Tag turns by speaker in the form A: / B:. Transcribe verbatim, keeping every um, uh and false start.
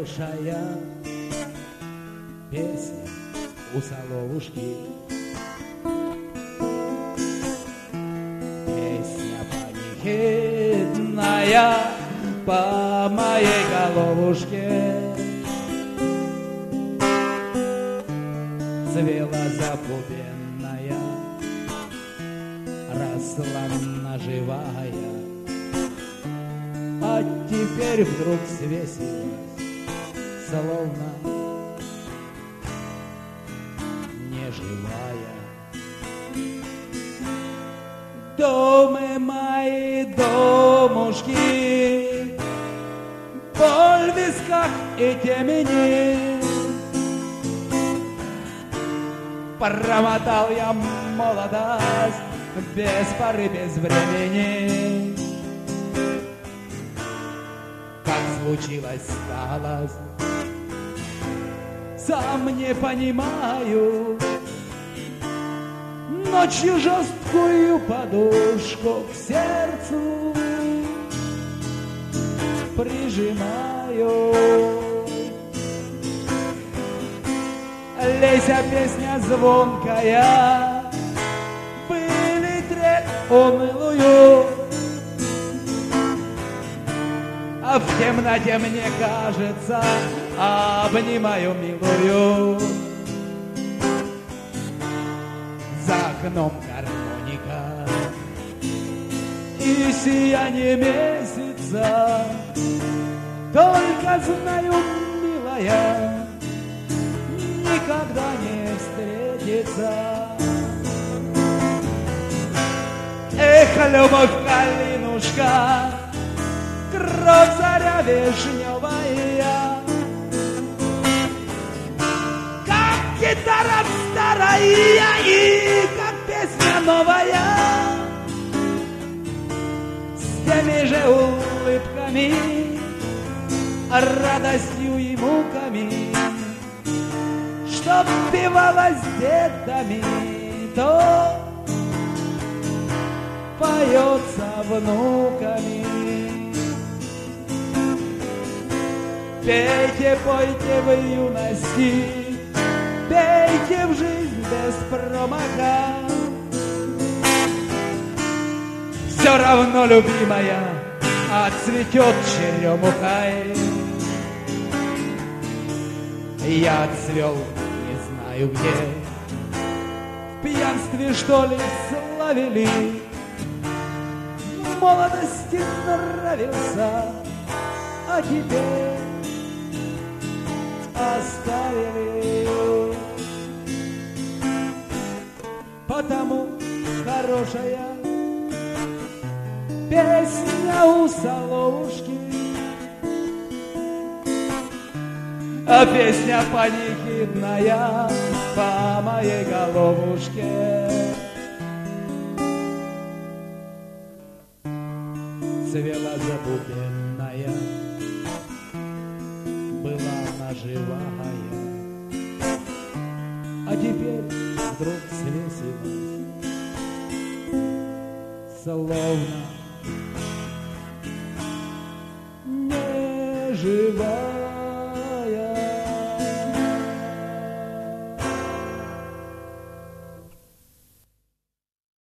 A: хорошая песня у соловушки. Песня панихидная по моей головушке. Цвела запубенная, росла наживая, а теперь вдруг свесилась, словно неживая. Домы мои, домушки, боль в висках и темени. Промотал я молодость без поры, без времени. Как случилось, сталось, сам не понимаю. Ночью жесткую подушку к сердцу прижимаю. Лейся, песня звонкая, пыли трель унылую, а в темноте мне кажется, обнимаю милую. За окном гармоника и сияние месяца. Только знаю, милая, никогда не встретится. Эх, любовь, калинушка, кровь заря вишневая, как гитара старая и как песня новая, с теми же улыбками, радостью и муками, что певалась дедами, то поется внуками. Пейте, пойте в юности, пейте в жизнь без промаха. Все равно, любимая, отцветет черемухой. Я отцвел не знаю где, в пьянстве, что ли, славили. В молодости нравился, а теперь оставили. Потому хорошая песня у соловушки, а песня панихидная по моей головушке. Цвела забубенная, была наживая, а теперь вдруг свесилась, словно неживая.